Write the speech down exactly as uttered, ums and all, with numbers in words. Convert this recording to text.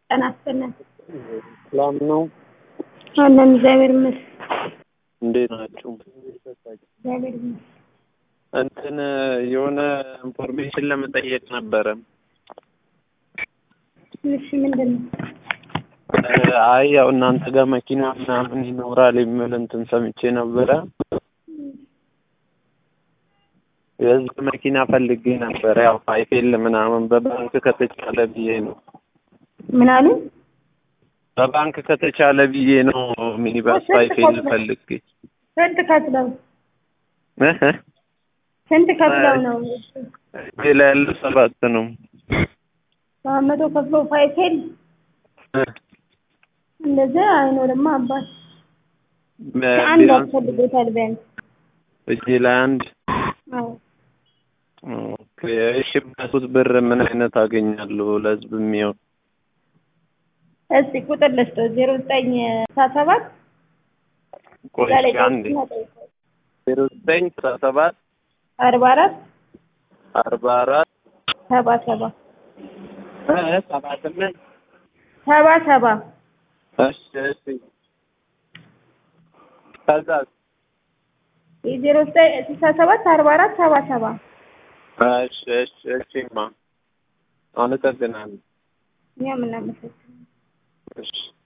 ተናስተናል ሰላም ነው አለን እግዚአብሔር ይመስገን እንዴት ናችሁ እግዚአብሔር ይመስገን እንትን የሆነ ኢንፎርሜሽን ለመጠየቅ ነበረ እሺ ምንድነው አይ ያው እናንተ ጋር መኪና ምናምን ይኖራል የሚል እንትን ሰምቼ ነበረ የህዝብ መኪና ፈልጌ ነበር ያው ፋይፌል ምናምን በባንክ ከተቻለ ብዬ ነው ምን አሉ በባንክ ከተቻለ ብዬ ነው ሚኒባስ ፋይፌል ፈልጌ ስንት ከፍለው እህ ስንት ከፍለው ነው ሌላ ያለው ሰባት ነው መቶ ከፍለው ፋይፌል እንደዛ አይኖርማ አባት አንድ አትፈልጎታል ቢያንስ እጄ ላይ አንድ አዎ ኦኬ እሺ በሱት ብር ምን አይነት አገኛለሁ ለህዝብ የሚያው እስቲ ቁጥር ልስጥ ዜሮ ዘጠኝ ሰባት ቆይ አንዴ ዜሮ ዘጠኝ ሰባት አርባ አራት አርባ አራት ሰባ ሰባ እ ሰባ ስምንት ሰባ ሰባ እሺ እሺ ከዛ ዜሮ ዘጠኝ ሰባት አርባ አራት ሰባ ሰባ እሺ እሺ እሺማ አመሰግናለሁ እኛም እናመሰግናለን እሺ